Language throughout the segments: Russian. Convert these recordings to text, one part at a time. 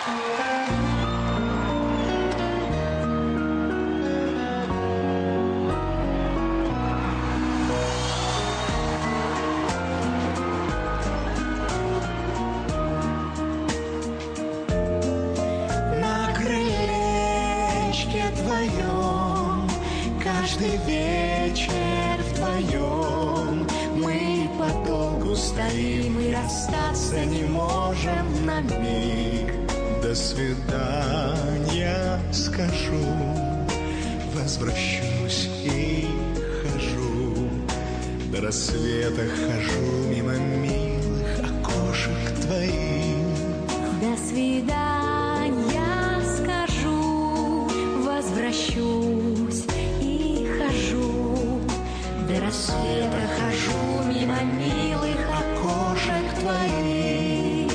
Каждый вечер вдвоем мы подолгу стоим и расстаться не можем на миг. До свидания скажу, возвращусь и хожу. До рассвета хожу мимо милых окошек твоих. До свидания скажу, возвращусь и хожу. До рассвета хожу мимо милых окошек твоих.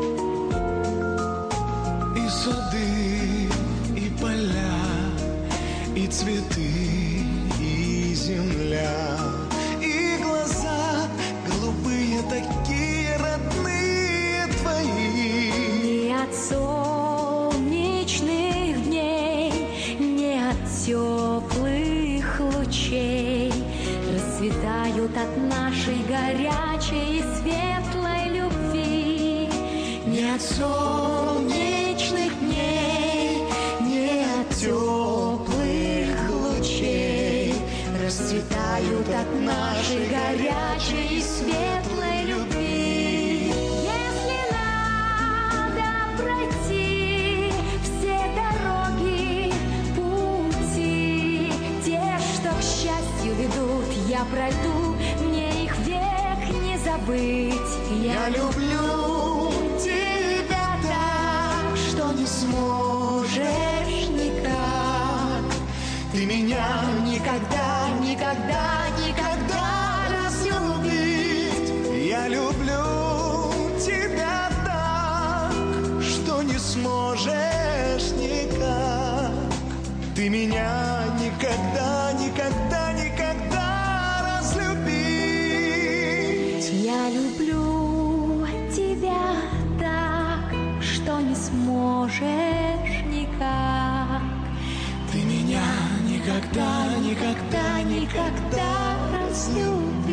И сады, и поля, и цветы, и земля, и глаза голубые, такие родные твои. Не от солнечных дней, не от теплых лучей расцветают от нашей горячей и светлой любви. Не от солнечных дней, не от теплых лучей расцветают от нашей горячей и светлой любви. Если надо пройти все дороги, пути, те, что к счастью ведут, я пройду, мне их век не забыть. Я люблю тебя так, что не сможешь никак. Ты меня никогда, никогда, никогда разлюбить. Я люблю тебя так, что не сможешь никак. Ты меня никогда, никогда, никогда разлюбить. Я люблю тебя так, что не сможешь никак. Ты меня никогда, никогда, Никогда разлюбить.